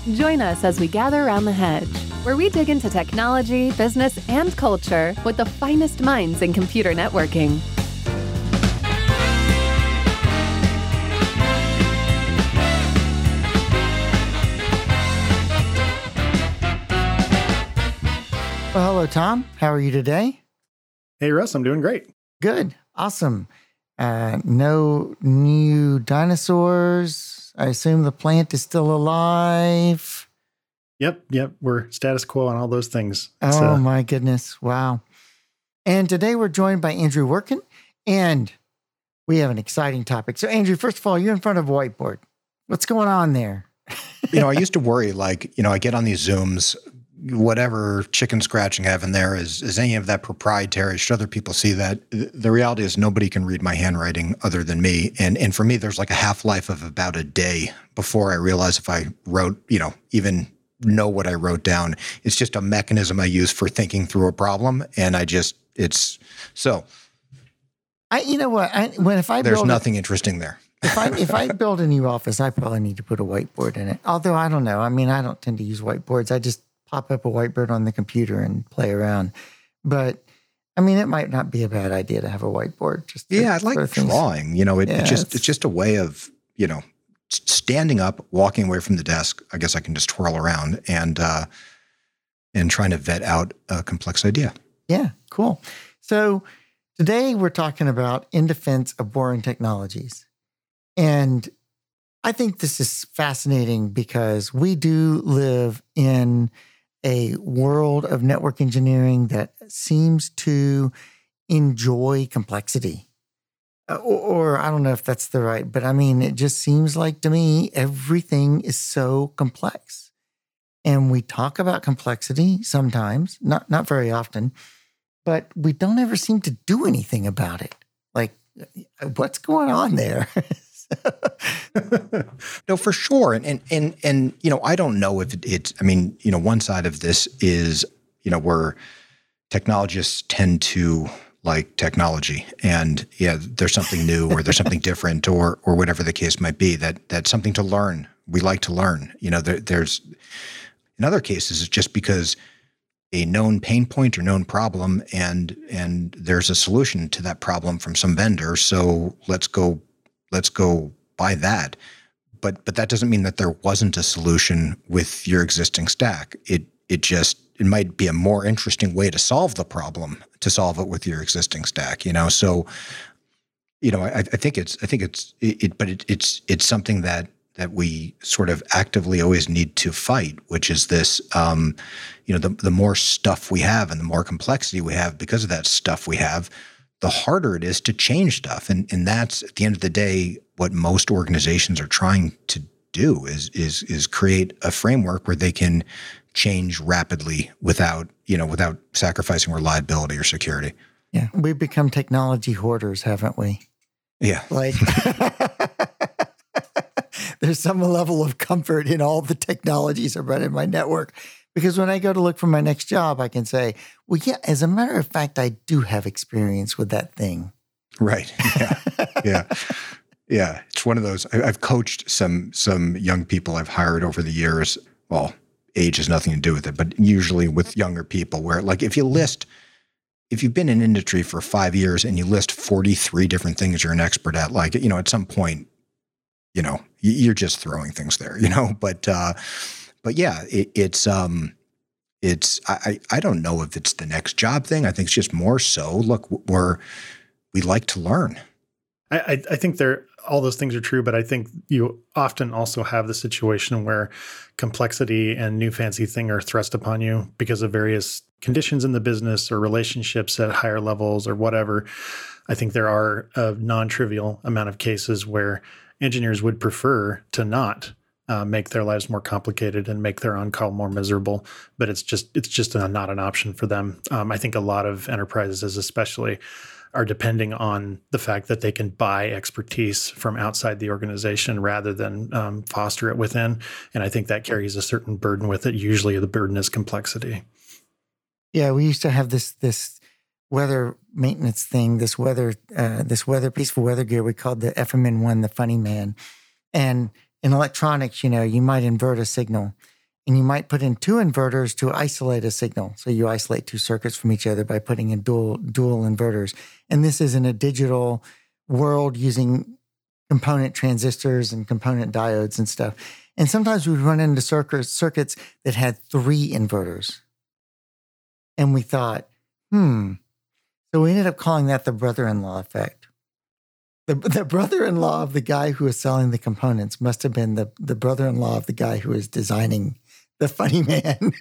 Join us as we gather around the hedge, where we dig into technology, business, and culture with the finest minds in computer networking. Well, hello, Tom. How are you today? Hey, Russ, I'm doing great. Good. Awesome. No new dinosaurs. I assume the plant is still alive. Yep. We're status quo on all those things. Oh, my goodness. Wow. And today we're joined by Andrew Workin, and we have an exciting topic. So, Andrew, first of all, you're in front of a whiteboard. What's going on there? I used to worry, I get on these Zooms, whatever chicken scratching I have in there, is any of that proprietary? Should other people see that? The reality is nobody can read my handwriting other than me. And for me, there's like a half-life of about a day before I realize if I wrote, even know what I wrote down. It's just a mechanism I use for thinking through a problem. And there's nothing interesting there. If I build a new office, I probably need to put a whiteboard in it. Although I don't know. I mean, I don't tend to use whiteboards. I just pop up a whiteboard on the computer and play around. But I mean, it might not be a bad idea to have a whiteboard. I like drawing. It's just a way of, standing up, walking away from the desk. I guess I can just twirl around and trying to vet out a complex idea. Yeah, cool. So today we're talking about in defense of boring technologies. And I think this is fascinating because we do live in a world of network engineering that seems to enjoy complexity. Or I don't know if that's the right, but I mean, it just seems like to me, everything is so complex. And we talk about complexity sometimes, not very often, but we don't ever seem to do anything about it. Like, what's going on there? No, for sure. And I don't know if it's, one side of this is, where technologists tend to like technology and there's something new or there's something different or whatever the case might be, that's something to learn. We like to learn, there's, in other cases, it's just because a known pain point or known problem and there's a solution to that problem from some vendor. So let's go buy that. But that doesn't mean that there wasn't a solution with your existing stack. It might be a more interesting way to solve the problem, to solve it with your existing stack, So, I think it's something that we sort of actively always need to fight, which is this, the more stuff we have and the more complexity we have because of that stuff we have, the harder it is to change stuff. And that's, at the end of the day, what most organizations are trying to do is create a framework where they can change rapidly without sacrificing reliability or security. Yeah. We've become technology hoarders, haven't we? Yeah. Like there's some level of comfort in all the technologies I run in my network. Because when I go to look for my next job, I can say, well, yeah, as a matter of fact, I do have experience with that thing. Right. Yeah. Yeah. It's one of those. I've coached some young people I've hired over the years. Well, age has nothing to do with it, but usually with younger people where, like, if you've been in industry for 5 years and you list 43 different things you're an expert at, like, at some point, you're just throwing things there, But yeah, I don't know if it's the next job thing. I think it's just more so, look, we like to learn. I think all those things are true, but I think you often also have the situation where complexity and new fancy thing are thrust upon you because of various conditions in the business or relationships at higher levels or whatever. I think there are a non-trivial amount of cases where engineers would prefer to not make their lives more complicated and make their on-call more miserable, but it's just not an option for them. I think a lot of enterprises, especially, are depending on the fact that they can buy expertise from outside the organization rather than foster it within. And I think that carries a certain burden with it. Usually the burden is complexity. Yeah, we used to have this weather maintenance thing, this peaceful weather gear we called the FMN1, the funny man. And in electronics, you might invert a signal. And you might put in 2 inverters to isolate a signal. So you isolate 2 circuits from each other by putting in dual inverters. And this is in a digital world using component transistors and component diodes and stuff. And sometimes we'd run into circuits that had 3 inverters. And we thought, So we ended up calling that the brother-in-law effect. The brother-in-law of the guy who was selling the components must have been the brother-in-law of the guy who was designing the funny man.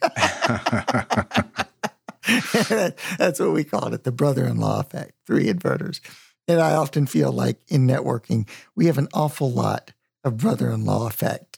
That's what we called it, the brother-in-law effect, 3 inverters. And I often feel like in networking, we have an awful lot of brother-in-law effect.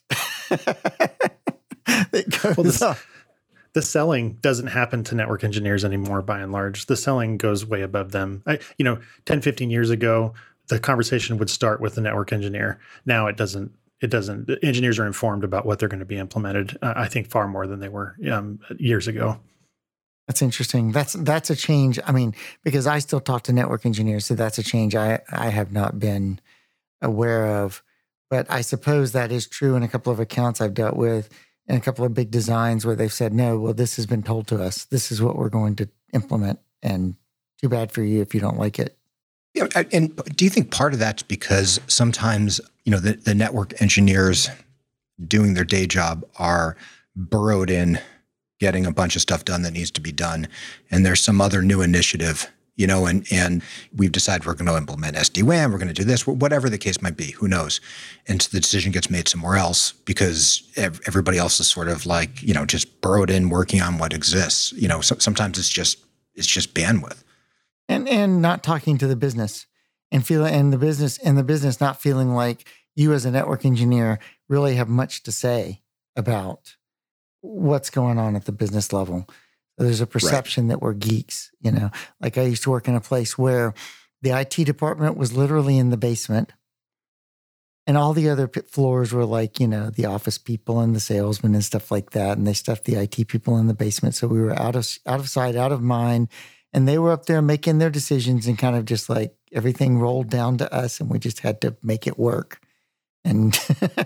That goes on. The selling doesn't happen to network engineers anymore, by and large. The selling goes way above them. 10, 15 years ago, the conversation would start with the network engineer. Now it doesn't. The engineers are informed about what they're going to be implemented, I think, far more than they were years ago. That's interesting. That's a change. I mean, because I still talk to network engineers, so that's a change I have not been aware of. But I suppose that is true in a couple of accounts I've dealt with, and a couple of big designs where they've said, no, well, this has been told to us. This is what we're going to implement, and too bad for you if you don't like it. Yeah, and do you think part of that's because sometimes, the network engineers doing their day job are burrowed in getting a bunch of stuff done that needs to be done, and there's some other new initiative, and we've decided we're going to implement SD-WAN, we're going to do this, whatever the case might be, who knows? And so the decision gets made somewhere else because everybody else is sort of like, just burrowed in working on what exists. Sometimes it's just bandwidth. And not talking to the business and the business not feeling like you as a network engineer really have much to say about what's going on at the business level. So there's a perception that we're geeks, Like I used to work in a place where the IT department was literally in the basement, and all the other floors were like, the office people and the salesmen and stuff like that. And they stuffed the IT people in the basement. So we were out of sight, out of mind. And they were up there making their decisions, and kind of just like everything rolled down to us, and we just had to make it work and,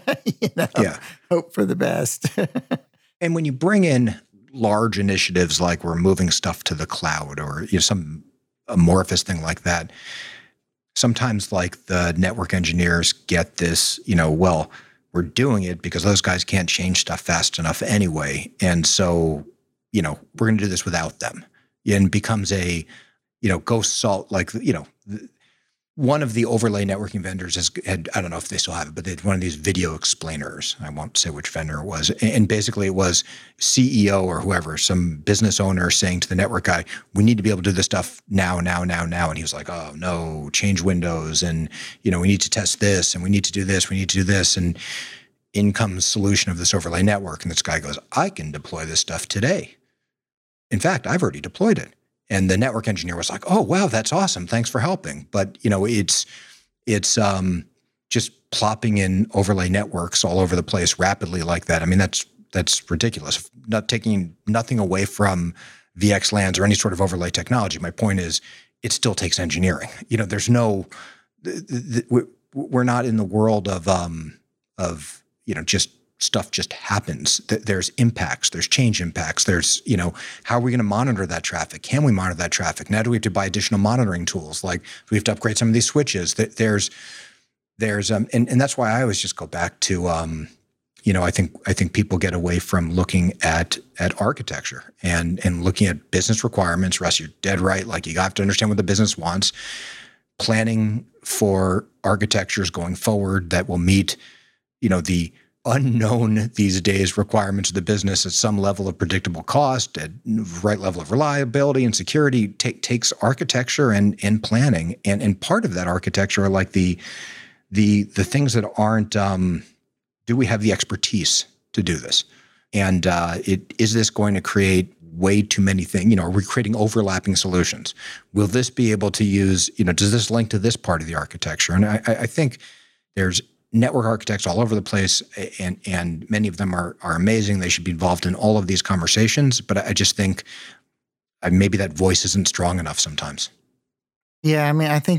hope for the best. And when you bring in large initiatives like we're moving stuff to the cloud or some amorphous thing like that, sometimes like the network engineers get this, well, we're doing it because those guys can't change stuff fast enough anyway. And so, we're going to do this without them. And becomes a, ghost salt, like, one of the overlay networking vendors had, I don't know if they still have it, but they had one of these video explainers. I won't say which vendor it was. And basically it was CEO or whoever, some business owner saying to the network guy, we need to be able to do this stuff now. And he was like, oh no, change Windows. And, we need to test this, and we need to do this. And in comes solution of this overlay network. And this guy goes, I can deploy this stuff today. In fact, I've already deployed it. And the network engineer was like, oh, wow, that's awesome. Thanks for helping. But, it's just plopping in overlay networks all over the place rapidly like that. I mean, that's ridiculous. Not taking nothing away from VXLANs or any sort of overlay technology. My point is, it still takes engineering. There's no, we're not in the world of just stuff just happens. There's impacts, there's change impacts. There's, how are we going to monitor that traffic? Can we monitor that traffic? Now do we have to buy additional monitoring tools? Like we have to upgrade some of these switches. There's and that's why I always just go back to, I think people get away from looking at architecture and looking at business requirements. Russ, you're dead right. Like you have to understand what the business wants. Planning for architectures going forward that will meet, the unknown these days requirements of the business at some level of predictable cost, at right level of reliability and security takes architecture and planning. And part of that architecture are like the things that aren't, do we have the expertise to do this? And is this going to create way too many things? Are we creating overlapping solutions? Will this be able to use, does this link to this part of the architecture? And I think there's network architects all over the place, and many of them are amazing. They should be involved in all of these conversations. But I just think maybe that voice isn't strong enough sometimes. Yeah, I mean, I think that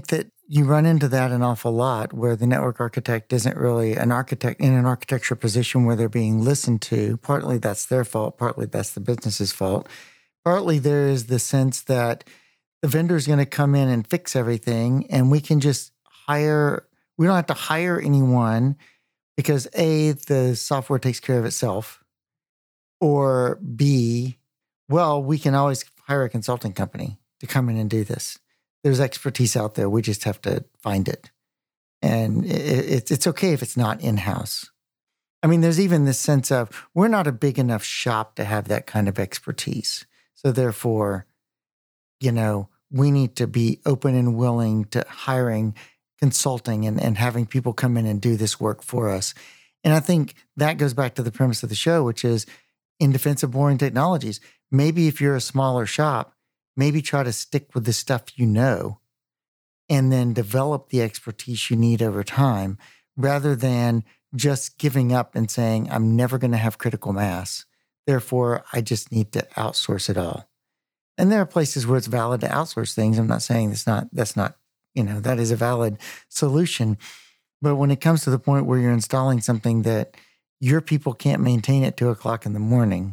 you run into that an awful lot where the network architect isn't really an architect in an architecture position where they're being listened to. Partly that's their fault. Partly that's the business's fault. Partly there is the sense that the vendor is going to come in and fix everything, and we can just we don't have to hire anyone because A, the software takes care of itself, or B, well, we can always hire a consulting company to come in and do this. There's expertise out there. We just have to find it. And it's okay if it's not in-house. I mean, there's even this sense of we're not a big enough shop to have that kind of expertise. So therefore, we need to be open and willing to hiring consulting and having people come in and do this work for us. And I think that goes back to the premise of the show, which is in defense of boring technologies. Maybe if you're a smaller shop, maybe try to stick with the stuff you know and then develop the expertise you need over time rather than just giving up and saying, I'm never going to have critical mass. Therefore, I just need to outsource it all. And there are places where it's valid to outsource things. I'm not saying that's not, that is a valid solution. But when it comes to the point where you're installing something that your people can't maintain at 2:00 in the morning,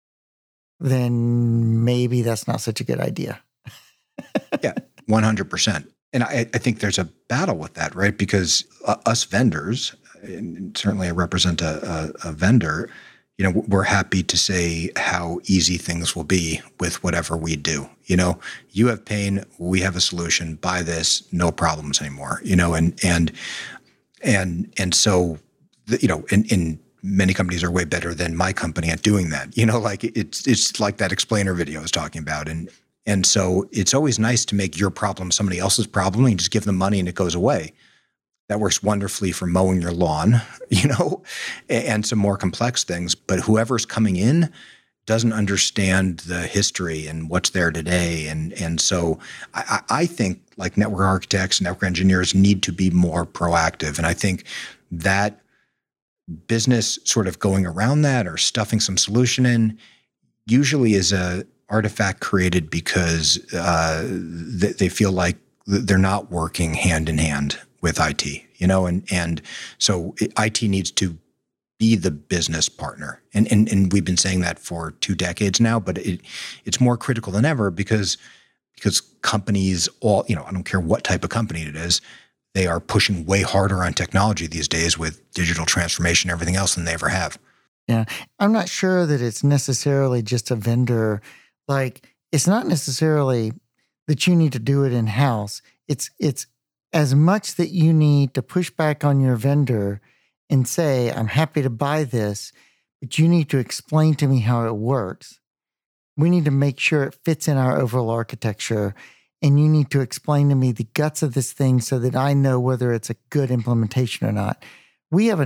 then maybe that's not such a good idea. Yeah, 100%. And I think there's a battle with that, right? Because us vendors, and certainly I represent a vendor, we're happy to say how easy things will be with whatever we do. You have pain, we have a solution, buy this, no problems anymore, and so, in many companies are way better than my company at doing that. Like it's like that explainer video I was talking about. And so it's always nice to make your problem somebody else's problem and just give them money and it goes away. That works wonderfully for mowing your lawn, and some more complex things. But whoever's coming in doesn't understand the history and what's there today. And so I think like network architects, network engineers need to be more proactive. And I think that business sort of going around that or stuffing some solution in usually is a artifact created because they feel like they're not working hand in hand with IT, and so IT needs to be the business partner. And we've been saying that for 2 decades now, but it's more critical than ever because companies all, I don't care what type of company it is, they are pushing way harder on technology these days with digital transformation and everything else than they ever have. Yeah. I'm not sure that it's necessarily just a vendor. Like, it's not necessarily that you need to do it in-house. It's as much that you need to push back on your vendor and say, I'm happy to buy this, but you need to explain to me how it works. We need to make sure it fits in our overall architecture. And you need to explain to me the guts of this thing so that I know whether it's a good implementation or not. We have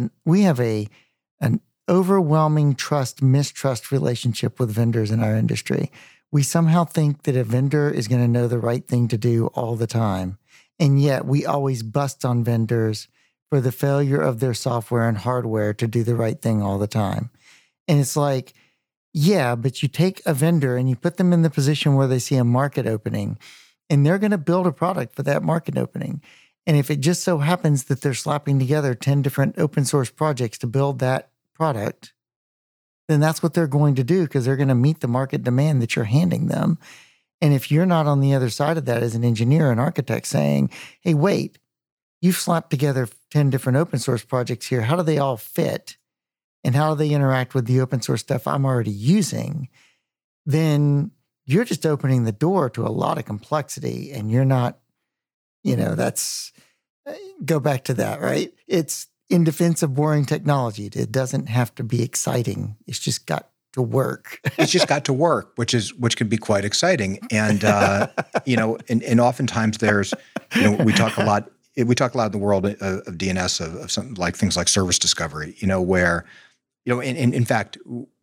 an overwhelming mistrust relationship with vendors in our industry. We somehow think that a vendor is going to know the right thing to do all the time. And yet we always bust on vendors for the failure of their software and hardware to do the right thing all the time. And it's like, yeah, but you take a vendor and you put them in the position where they see a market opening, and they're going to build a product for that market opening. And if it just so happens that they're slapping together 10 different open source projects to build that product, then that's what they're going to do because they're going to meet the market demand that you're handing them. And if you're not on the other side of that as an engineer and architect saying, hey, wait, you've slapped together 10 different open source projects here. How do they all fit? And how do they interact with the open source stuff I'm already using? Then you're just opening the door to a lot of complexity, and you're not, go back to that, right? It's in defense of boring technology. It doesn't have to be exciting. It's just got to work. It's just got to work, which can be quite exciting. And, and oftentimes there's, we talk a lot in the world of DNS of something like things like service discovery, where, in fact,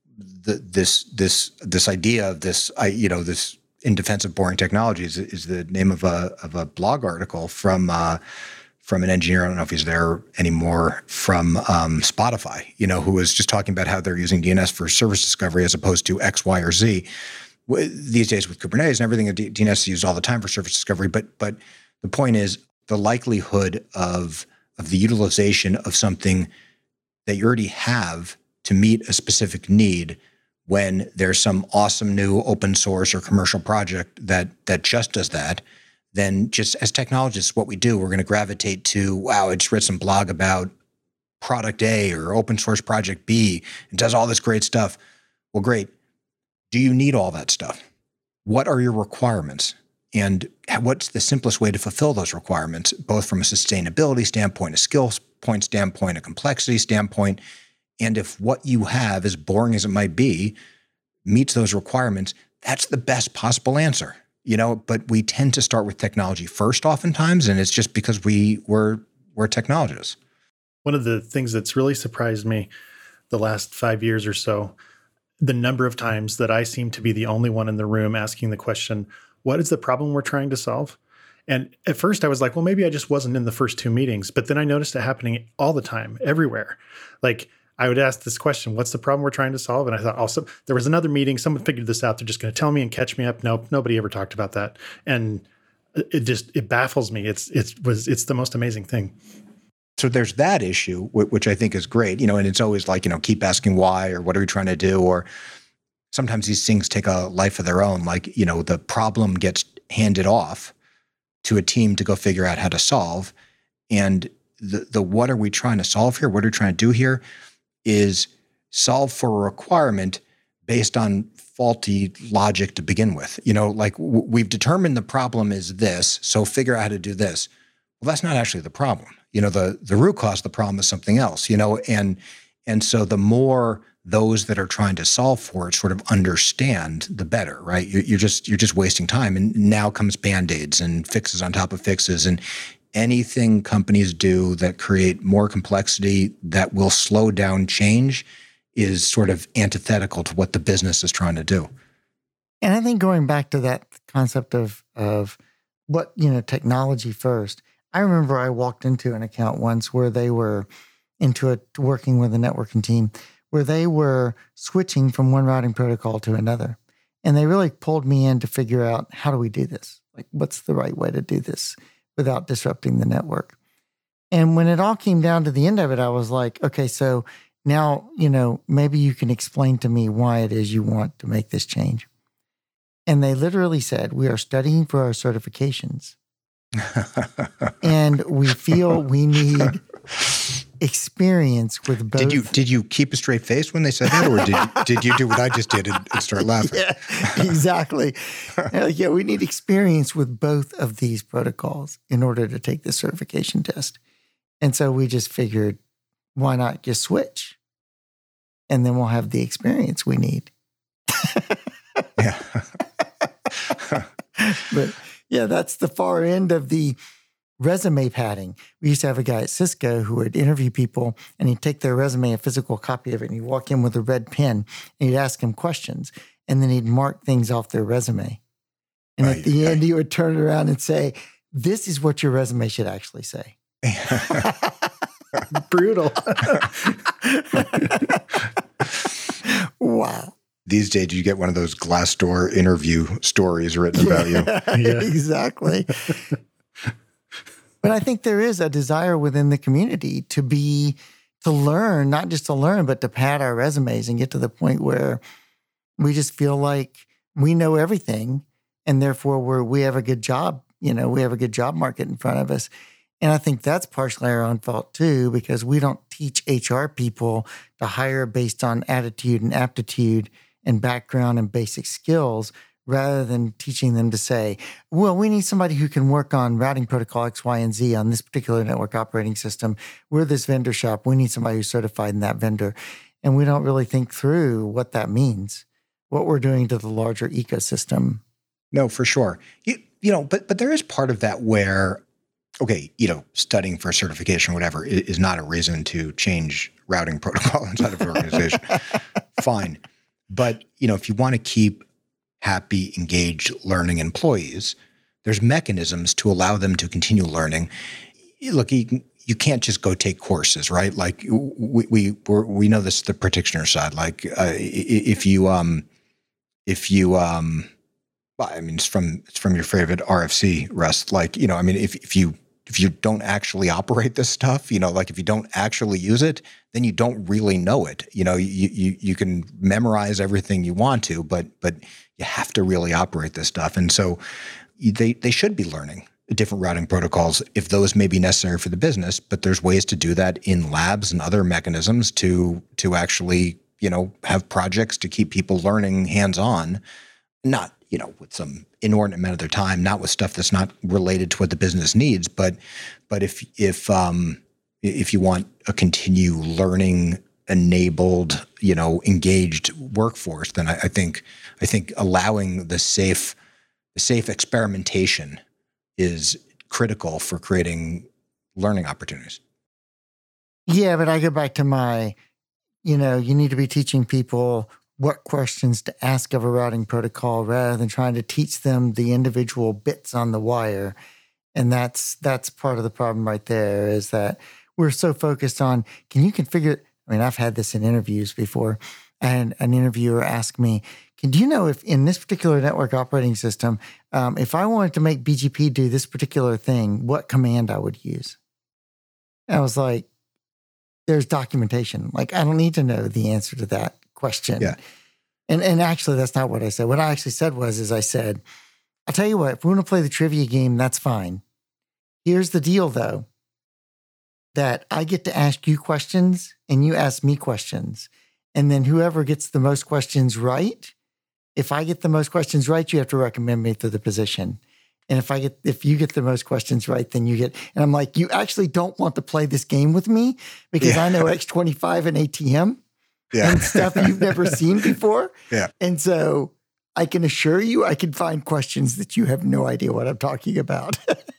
this idea of this in defense of boring technologies is the name of a blog article from an engineer. I don't know if he's there anymore, from Spotify, who was just talking about how they're using DNS for service discovery as opposed to X, Y, or Z. These days with Kubernetes and everything, DNS is used all the time for service discovery. But the point is, the likelihood of the utilization of something that you already have to meet a specific need when there's some awesome new open source or commercial project that just does that, then just as technologists, what we do, we're going to gravitate to, wow, I just read some blog about product A or open source project B. It does all this great stuff. Well, great. Do you need all that stuff? What are your requirements? And what's the simplest way to fulfill those requirements, both from a sustainability standpoint, a skills point standpoint, a complexity standpoint? And if what you have, as boring as it might be, meets those requirements, that's the best possible answer. But we tend to start with technology first oftentimes, and it's just because we're technologists. One of the things that's really surprised me the last 5 years or so, the number of times that I seem to be the only one in the room asking the question, what is the problem we're trying to solve? And at first I was like, well, maybe I just wasn't in the first two meetings, but then I noticed it happening all the time, everywhere. Like I would ask this question, what's the problem we're trying to solve? And I thought, also, there was another meeting, someone figured this out. They're just going to tell me and catch me up. Nope, nobody ever talked about that. And it baffles me. It's the most amazing thing. So there's that issue, which I think is great, and it's always like, keep asking why or what are we trying to do? Or sometimes these things take a life of their own. Like, the problem gets handed off to a team to go figure out how to solve. And the what are we trying to solve here? What are we trying to do here is solve for a requirement based on faulty logic to begin with. Like we've determined the problem is this, so figure out how to do this. Well, that's not actually the problem. The root cause of the problem is something else, and so the more those that are trying to solve for it sort of understand, the better, right? You're just wasting time. And now comes Band-Aids and fixes on top of fixes. And anything companies do that create more complexity that will slow down change is sort of antithetical to what the business is trying to do. And I think going back to that concept of what, technology first, I remember I walked into an account once where they were working with a networking team where they were switching from one routing protocol to another. And they really pulled me in to figure out, how do we do this? Like, what's the right way to do this without disrupting the network? And when it all came down to the end of it, I was like, okay, so now, maybe you can explain to me why it is you want to make this change. And they literally said, we are studying for our certifications. And we feel we need experience with both. Did you keep a straight face when they said that, or did you do what I just did and start laughing? Yeah, exactly. Yeah, we need experience with both of these protocols in order to take the certification test. And so we just figured, why not just switch? And then we'll have the experience we need. Yeah. But yeah, that's the far end of the resume padding. We used to have a guy at Cisco who would interview people, and he'd take their resume, a physical copy of it, and he'd walk in with a red pen, and he'd ask them questions, and then he'd mark things off their resume. And at the end, he would turn it around and say, this is what your resume should actually say. Brutal. Wow. These days, you get one of those Glassdoor interview stories written about you. Yeah. Exactly. But I think there is a desire within the community to learn, not just to learn, but to pad our resumes and get to the point where we just feel like we know everything, and therefore we have a good job. We have a good job market in front of us. And I think that's partially our own fault too, because we don't teach HR people to hire based on attitude and aptitude and background and basic skills, rather than teaching them to say, well, we need somebody who can work on routing protocol X, Y, and Z on this particular network operating system. We're this vendor shop. We need somebody who's certified in that vendor. And we don't really think through what that means, what we're doing to the larger ecosystem. No, for sure. But there is part of that where, okay, studying for certification or whatever is not a reason to change routing protocol inside of an organization. Fine. But, if you want to keep happy, engaged, learning employees, there's mechanisms to allow them to continue learning. Look, you can't just go take courses, right? Like we know this the practitioner side. Like if you well, I mean, it's from your favorite RFC, Russ. Like, if you don't actually operate this stuff, like if you don't actually use it, then you don't really know it. You can memorize everything you want to, but you have to really operate this stuff. And so they should be learning different routing protocols if those may be necessary for the business, but there's ways to do that in labs and other mechanisms to actually, have projects to keep people learning hands-on, not, with some inordinate amount of their time, not with stuff that's not related to what the business needs. But if you want a continue learning enabled, engaged workforce, then I think allowing the safe experimentation is critical for creating learning opportunities. Yeah, but I go back to my, you need to be teaching people what questions to ask of a routing protocol rather than trying to teach them the individual bits on the wire. And that's part of the problem right there, is that we're so focused on, can you configure? I mean, I've had this in interviews before, and an interviewer asked me, do you know if in this particular network operating system, if I wanted to make BGP do this particular thing, what command I would use? And I was like, there's documentation. Like, I don't need to know the answer to that question. Yeah. And actually, that's not what I said. What I actually said I said, I'll tell you what, if we want to play the trivia game, that's fine. Here's the deal, though, that I get to ask you questions and you ask me questions. And then whoever gets the most questions right, if I get the most questions right, you have to recommend me to the position. And if you get the most questions right, then you get, and I'm like, you actually don't want to play this game with me because I know X25 and ATM and stuff you've never seen before. Yeah. And so I can assure you, I can find questions that you have no idea what I'm talking about.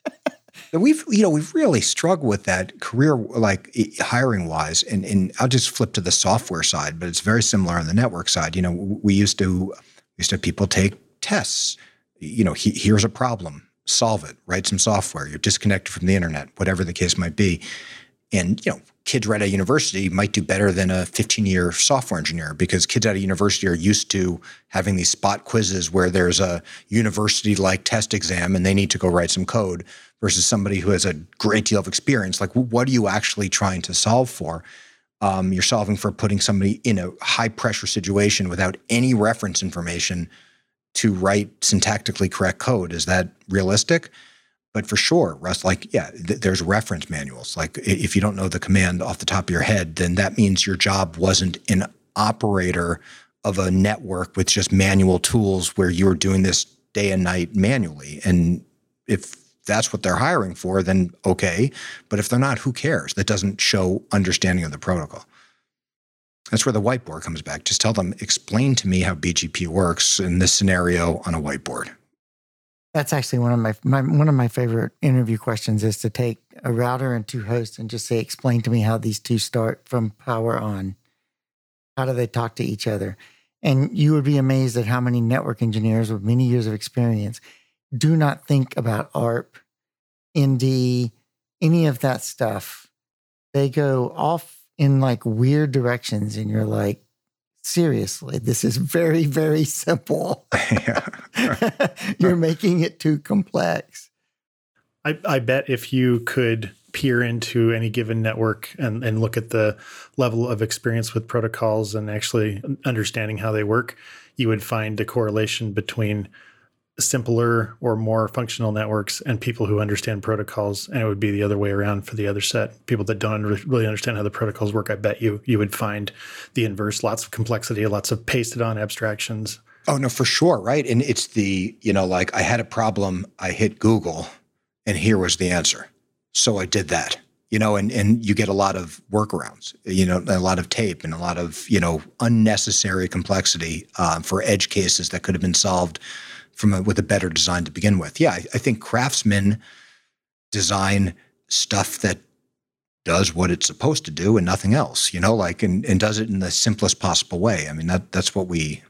We've really struggled with that career, like hiring wise. And I'll just flip to the software side, but it's very similar on the network side. We used to have people take tests. Here's a problem, solve it, write some software. You're disconnected from the internet, whatever the case might be. And, kids right out of university might do better than a 15-year software engineer, because kids out of university are used to having these spot quizzes where there's a university-like test exam and they need to go write some code, versus somebody who has a great deal of experience. Like, what are you actually trying to solve for? You're solving for putting somebody in a high-pressure situation without any reference information to write syntactically correct code. Is that realistic? But for sure, Russ, there's reference manuals. Like, if you don't know the command off the top of your head, then that means your job wasn't an operator of a network with just manual tools where you're doing this day and night manually. And if that's what they're hiring for, then okay. But if they're not, who cares? That doesn't show understanding of the protocol. That's where the whiteboard comes back. Just tell them, explain to me how BGP works in this scenario on a whiteboard. That's actually one of my favorite interview questions, is to take a router and two hosts and just say, explain to me how these two start from power on. How do they talk to each other? And you would be amazed at how many network engineers with many years of experience do not think about ARP, ND, any of that stuff. They go off in like weird directions, and you're like, seriously, this is very, very simple. You're making it too complex. I bet if you could peer into any given network and look at the level of experience with protocols and actually understanding how they work, you would find a correlation between simpler or more functional networks and people who understand protocols. And it would be the other way around for the other set. People that don't really understand how the protocols work, I bet you would find the inverse, lots of complexity, lots of pasted on abstractions. Oh, no, for sure. Right. And it's the, like, I had a problem, I hit Google and here was the answer. So I did that, and you get a lot of workarounds, a lot of tape and a lot of, unnecessary complexity for edge cases that could have been solved with a better design to begin with. Yeah, I think craftsmen design stuff that does what it's supposed to do and nothing else, and does it in the simplest possible way. I mean, that's what we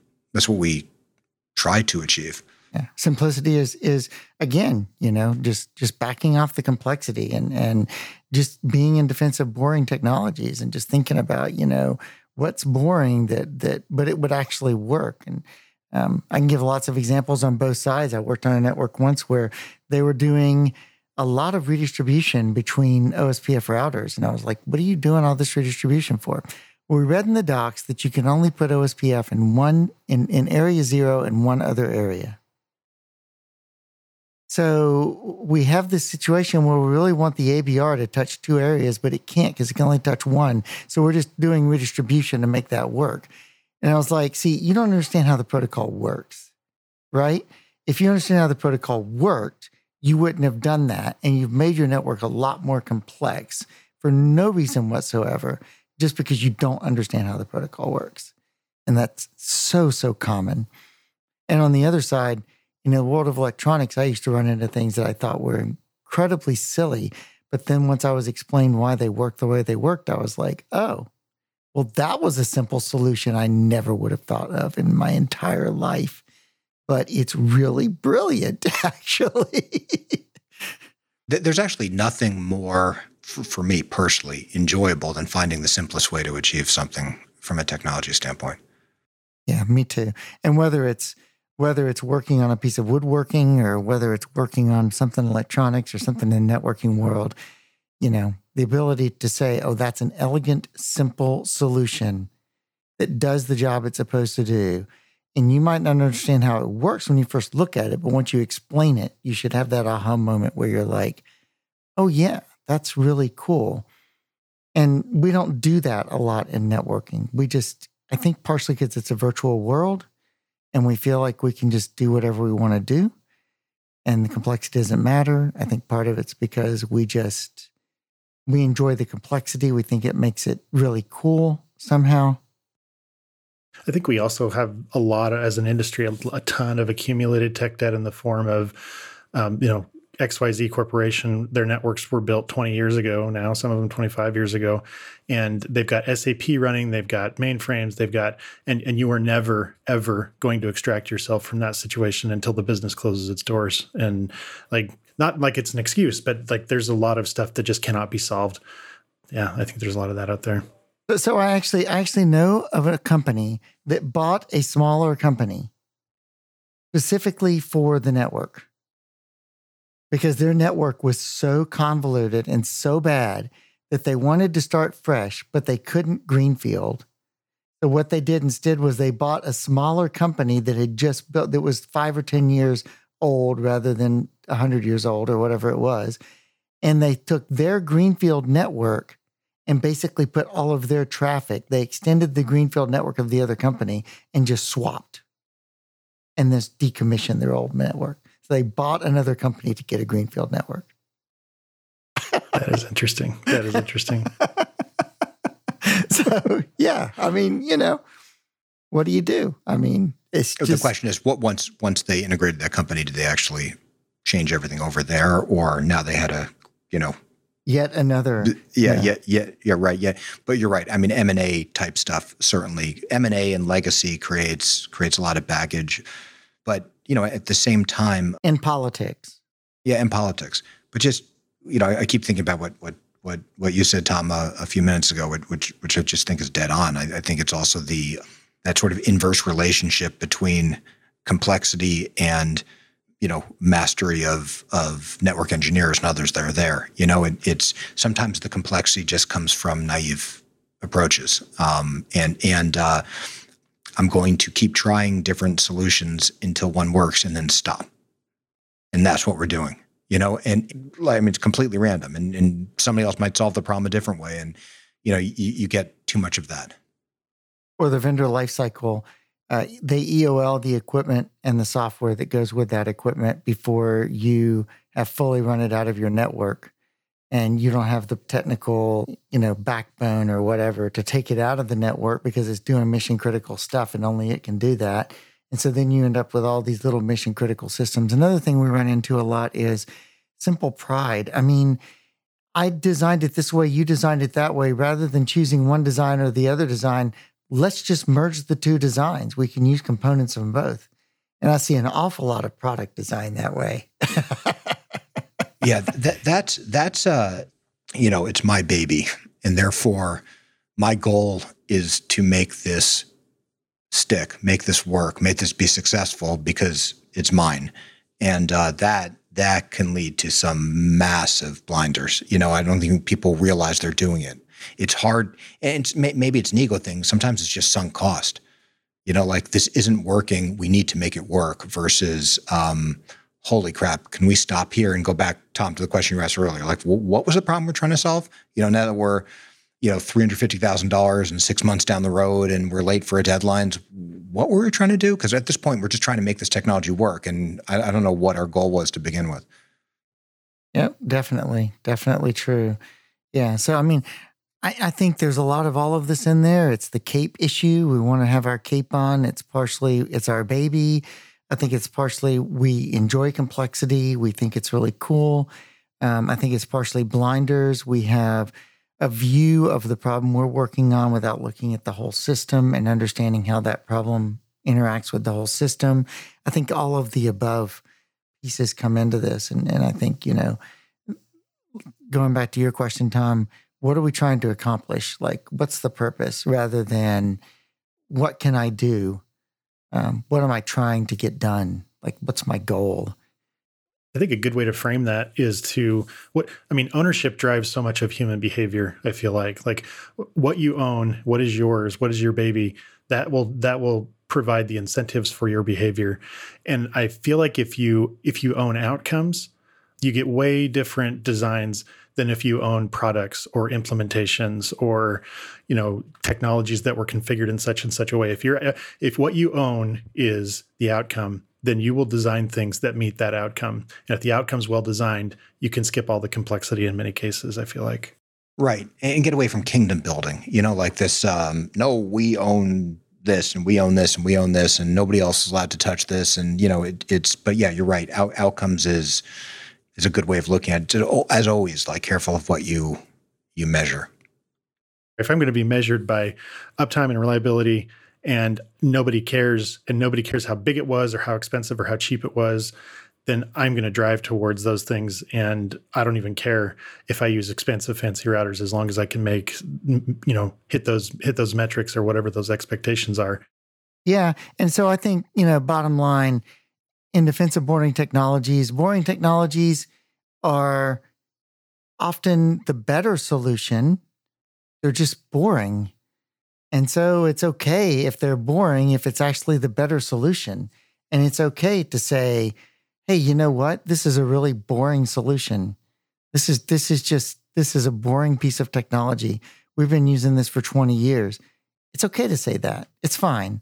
try to achieve. Yeah. Simplicity is again, just backing off the complexity and just being in defense of boring technologies and just thinking about, what's boring but it would actually work. And I can give lots of examples on both sides. I worked on a network once where they were doing a lot of redistribution between OSPF routers. And I was like, what are you doing all this redistribution for? Well, we read in the docs that you can only put OSPF in area 0 and one other area. So we have this situation where we really want the ABR to touch 2 areas, but it can't because it can only touch 1. So we're just doing redistribution to make that work. And I was like, see, you don't understand how the protocol works, right? If you understand how the protocol worked, you wouldn't have done that. And you've made your network a lot more complex for no reason whatsoever, just because you don't understand how the protocol works. And that's so common. And on the other side, in the world of electronics, I used to run into things that I thought were incredibly silly. But then once I was explained why they worked the way they worked, I was like, oh, well, that was a simple solution I never would have thought of in my entire life. But it's really brilliant, actually. There's actually nothing more, for me personally, enjoyable than finding the simplest way to achieve something from a technology standpoint. Yeah, me too. And whether it's working on a piece of woodworking or whether it's working on something electronics or something in the networking world, the ability to say, oh, that's an elegant, simple solution that does the job it's supposed to do. And you might not understand how it works when you first look at it, but once you explain it, you should have that aha moment where you're like, oh yeah, that's really cool. And we don't do that a lot in networking. I think partially because it's a virtual world and we feel like we can just do whatever we want to do and the complexity doesn't matter. I think part of it's because we enjoy the complexity. We think it makes it really cool somehow. I think we also have a lot as an industry, a ton of accumulated tech debt in the form of, XYZ Corporation. Their networks were built 20 years ago now, some of them 25 years ago, and they've got SAP running, they've got mainframes, and you are never, ever going to extract yourself from that situation until the business closes its doors. And not like it's an excuse, but there's a lot of stuff that just cannot be solved. Yeah, I think there's a lot of that out there. So I actually know of a company that bought a smaller company specifically for the network because their network was so convoluted and so bad that they wanted to start fresh, but they couldn't greenfield. So what they did instead was they bought a smaller company that had just built, that was 5 or 10 years old rather than 100 years old or whatever it was. And they took their greenfield network and basically put all of their traffic. They extended the greenfield network of the other company and just swapped and just decommissioned their old network. So they bought another company to get a greenfield network. That is interesting. So, yeah, I mean, what do you do? I mean, it's just... The question is, what once they integrated that company, did they actually change everything over there? Or now they had yet another. Yeah, right. Yeah. But you're right. I mean, M&A type stuff, certainly M&A and legacy creates a lot of baggage, but at the same time. In politics. Yeah. In politics, but just, I keep thinking about what you said, Tom, a few minutes ago, which I just think is dead on. I think it's also that sort of inverse relationship between complexity and mastery of network engineers and others that are there. It's sometimes the complexity just comes from naive approaches. And I'm going to keep trying different solutions until one works and then stop. And that's what we're doing, and it's completely random and somebody else might solve the problem a different way. And, you get too much of that. Or the vendor lifecycle. They EOL the equipment and the software that goes with that equipment before you have fully run it out of your network. And you don't have the technical, backbone or whatever to take it out of the network because it's doing mission critical stuff and only it can do that. And so then you end up with all these little mission critical systems. Another thing we run into a lot is simple pride. I mean, I designed it this way, you designed it that way, rather than choosing one design or the other design. Let's just merge the two designs. We can use components of them both. And I see an awful lot of product design that way. Yeah, that's it's my baby. And therefore, my goal is to make this stick, make this work, make this be successful because it's mine. And that can lead to some massive blinders. I don't think people realize they're doing it. It's hard, and maybe it's an ego thing. Sometimes it's just sunk cost. Like this isn't working. We need to make it work versus, holy crap, can we stop here and go back, Tom, to the question you asked earlier? Like, what was the problem we're trying to solve? Now that we're, $350,000 and 6 months down the road and we're late for a deadline, what were we trying to do? Because at this point, we're just trying to make this technology work. And I don't know what our goal was to begin with. Yep, definitely. Definitely true. Yeah. So, I think there's a lot of all of this in there. It's the cape issue. We want to have our cape on. It's our baby. I think it's partially we enjoy complexity. We think it's really cool. I think it's partially blinders. We have a view of the problem we're working on without looking at the whole system and understanding how that problem interacts with the whole system. I think all of the above pieces come into this. And I think, going back to your question, Tom, what are we trying to accomplish? Like, what's the purpose rather than what can I do? What am I trying to get done? Like, what's my goal? I think a good way to frame that is ownership drives so much of human behavior. I feel like what you own, what is yours, what is your baby, that will provide the incentives for your behavior. And I feel like if you own outcomes, you get way different designs than if you own products or implementations or, technologies that were configured in such and such a way. If what you own is the outcome, then you will design things that meet that outcome. And if the outcome's well designed, you can skip all the complexity in many cases, I feel like. Right. And get away from kingdom building, like this, no, we own this and we own this and we own this and nobody else is allowed to touch this. And, but yeah, you're right. Outcomes is a good way of looking at it. As always, careful of what you measure. If I'm going to be measured by uptime and reliability and nobody cares how big it was or how expensive or how cheap it was, then I'm going to drive towards those things. And I don't even care if I use expensive, fancy routers, as long as I can hit those metrics or whatever those expectations are. Yeah. And so I think, bottom line, in defense of boring technologies are often the better solution. They're just boring. And so it's okay if they're boring, if it's actually the better solution. And it's okay to say, hey, you know what? This is a really boring solution. This is a boring piece of technology. We've been using this for 20 years. It's okay to say that. It's fine.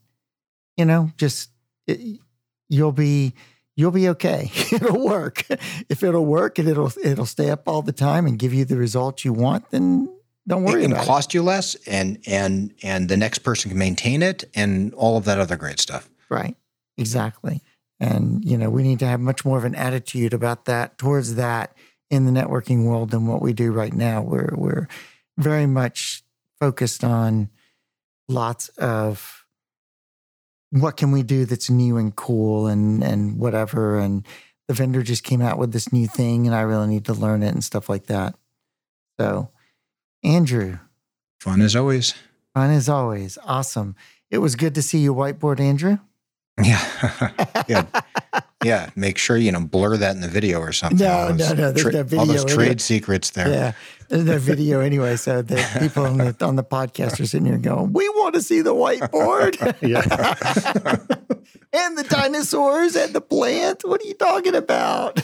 You'll be okay. It'll work. If it'll work and it'll stay up all the time and give you the results you want, then don't worry about it. It can cost you less and the next person can maintain it and all of that other great stuff. Right. Exactly. And, we need to have much more of an attitude about that, towards that in the networking world than what we do right now. We're very much focused on lots of what can we do that's new and cool and whatever. And the vendor just came out with this new thing and I really need to learn it and stuff like that. So, Andrew. Fun as always. Fun as always. Awesome. It was good to see you whiteboard, Andrew. Yeah. Yeah. Make sure, blur that in the video or something. No. There's no video. All those trade secrets there. Yeah. There's no video anyway. So the people on the podcast are sitting here going, we want to see the whiteboard. And the dinosaurs and the plant. What are you talking about?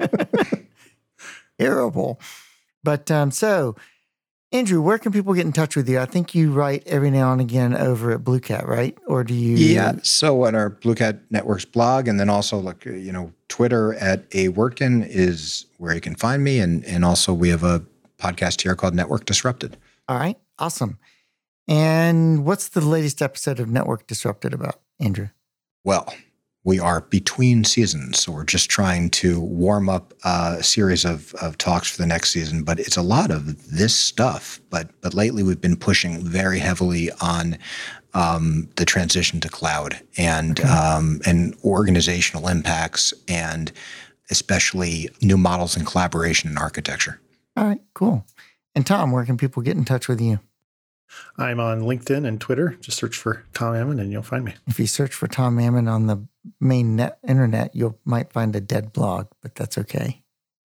Terrible. But so, Andrew, where can people get in touch with you? I think you write every now and again over at Blue Cat, right? Or do you? Yeah. So on our Blue Cat Networks blog, and then also Twitter at @awirtgen is where you can find me. And also we have a podcast here called Network Disrupted. All right. Awesome. And what's the latest episode of Network Disrupted about, Andrew? Well, we are between seasons, so we're just trying to warm up a series of talks for the next season. But it's a lot of this stuff. But lately we've been pushing very heavily on the transition to cloud and organizational impacts, and especially new models and collaboration and architecture. All right, cool. And Tom, where can people get in touch with you? I'm on LinkedIn and Twitter. Just search for Tom Ammon and you'll find me. If you search for Tom Ammon on the main internet, you might find a dead blog, but that's okay.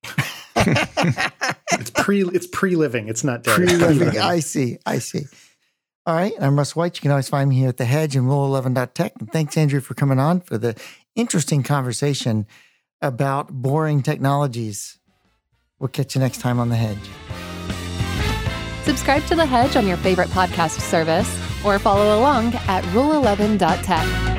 It's pre-living. It's not dead. Pre-living. I see. All right. I'm Russ White. You can always find me here at The Hedge and Rule11.tech. And thanks, Andrew, for coming on for the interesting conversation about boring technologies. We'll catch you next time on The Hedge. Subscribe to The Hedge on your favorite podcast service or follow along at Rule11.tech.